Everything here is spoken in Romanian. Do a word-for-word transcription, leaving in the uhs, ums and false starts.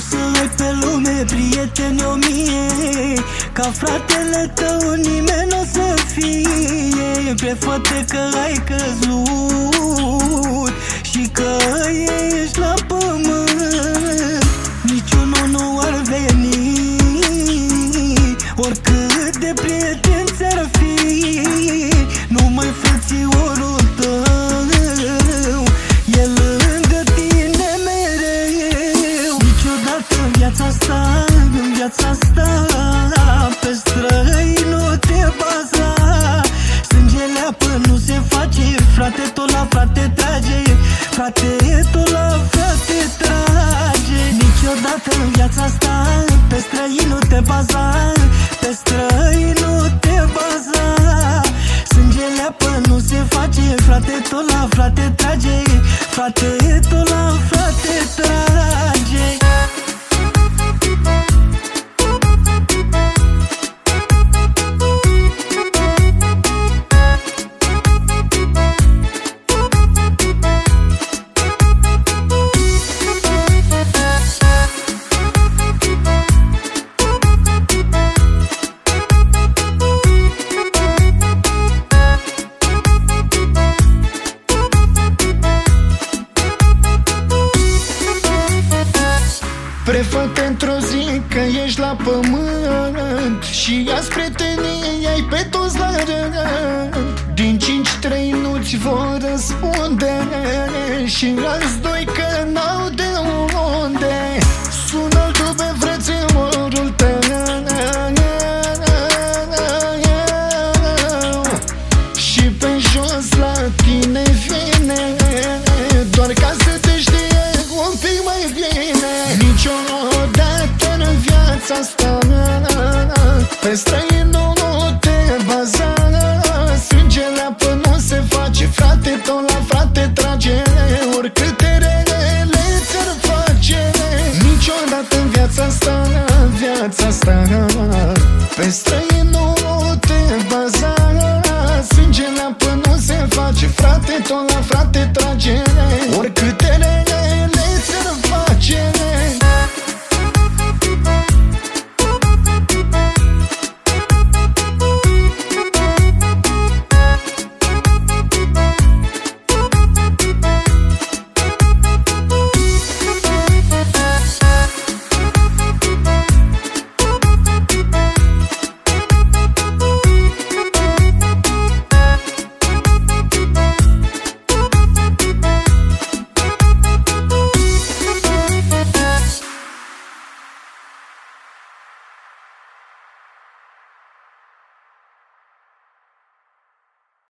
să ai pe lume prieteni o mie, ca fratele tău nimeni n-o să fie. Prefă-te că ai căzut și că ești la pământ. Niciunul nu ar veni, oricât de prieten ți-ar fi. Numai frățiorul tău e lângă tine mereu. Niciodată în viața asta, în viața asta, pe străini nu te baza. Sângele apă nu se face, frate, tot la frate trage. Frate, tot la frate trage. Niciodată în viața asta, pe străini nu te baza. Pe străini nu te baza. Sângele apă nu se face, frate, tot la frate trage. Frate, tot la frate trage. Prefă-te într-o zi că ești la pământ și ia-ți prietenii, ai pe toți la rând. Din cinci, trei nu-ți vor răspunde și alți doi că n-au de unde. Sună-l tu pe frățiorul tău și pe jos la tine vine, doar ca să te știe un pic mai bine. Niciodată în viața asta pe străini nu te baza. Sângele apă nu se face, frate, tot la frate trage. Oricâte rele ți-ar face, niciodată în viața asta, viața asta pe străini